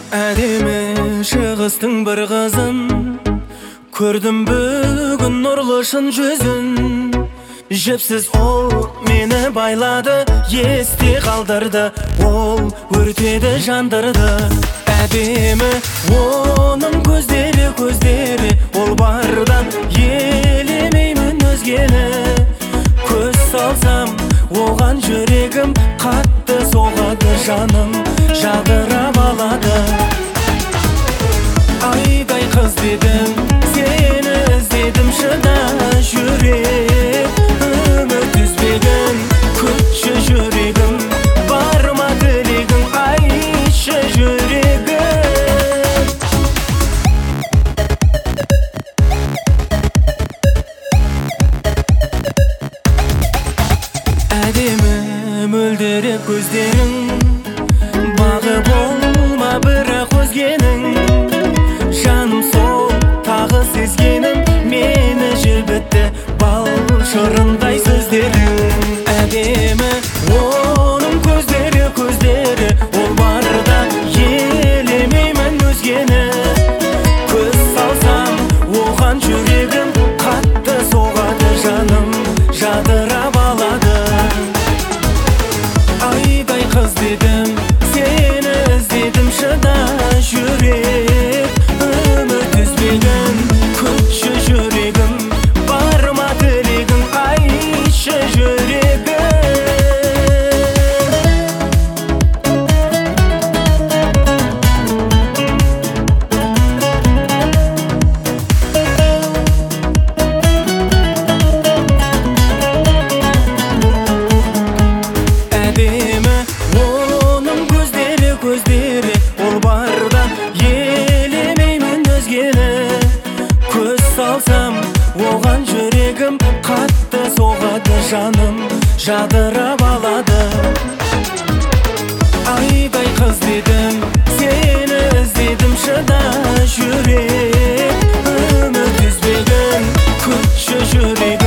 Әдемі шығыстың бір қызын көрдім бүгін нұрлы шын жүзін. Жіпсіз ол мені байлады, есте қалдырды, ол өртеді жандырды. Әдемі оның көздері, ол бардан елемеймін өзгені. Көз салсам оған жүрегім қатты соғады, жаным жадырап алады. Айдай қыз дедім, сені іздедім, шыда жүрек үміт үзбегін. Күтші жүрегім, бар ма тілегің, айтшы жүрегім. Әдемі мөлдірек көздерің, бағы болма бірақ өзгенің. Жаным сол тағы сезгенім, мені желбітті бал шырындай сөздерің. Әдемі оның көздері, ол барда елемеймін өзгені. Көз салсам оған жүрегім қатты соғады, жаным жадырап алады. Айдай қыз дедім, сені іздедім, шыда жүрек үміт үзбегін. Күтші жүрегім, бар ма тілегің, айтшы жүрегім. Әдемі оның көздері, ол барда елемеймін өзгені. Көз салсам оған жүрегім қатты соғады, жаным жадырап алады. Айдай қыз дедім, сені іздедім, шыда жүрек үміт үзбегін. Күтші жүрегім,